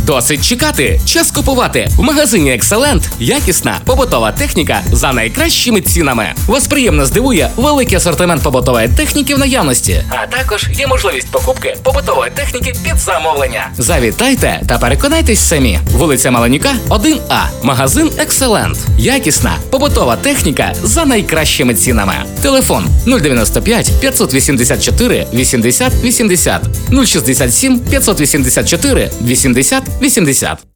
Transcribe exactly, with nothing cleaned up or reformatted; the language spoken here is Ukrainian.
Досить чекати, час купувати. В магазині Екселент якісна побутова техніка за найкращими цінами. Вас приємно здивує великий асортимент побутової техніки в наявності. А також є можливість покупки побутової техніки під замовлення. Завітайте та переконайтесь самі. Вулиця Маленюка, один А. Магазин Екселент. Якісна побутова техніка за найкращими цінами. Телефон нуль дев'яносто п'ять п'ятсот вісімдесят чотири вісімдесят вісімдесят, нуль шістдесят сім п'ятсот вісімдесят чотири вісімдесят вісімдесят.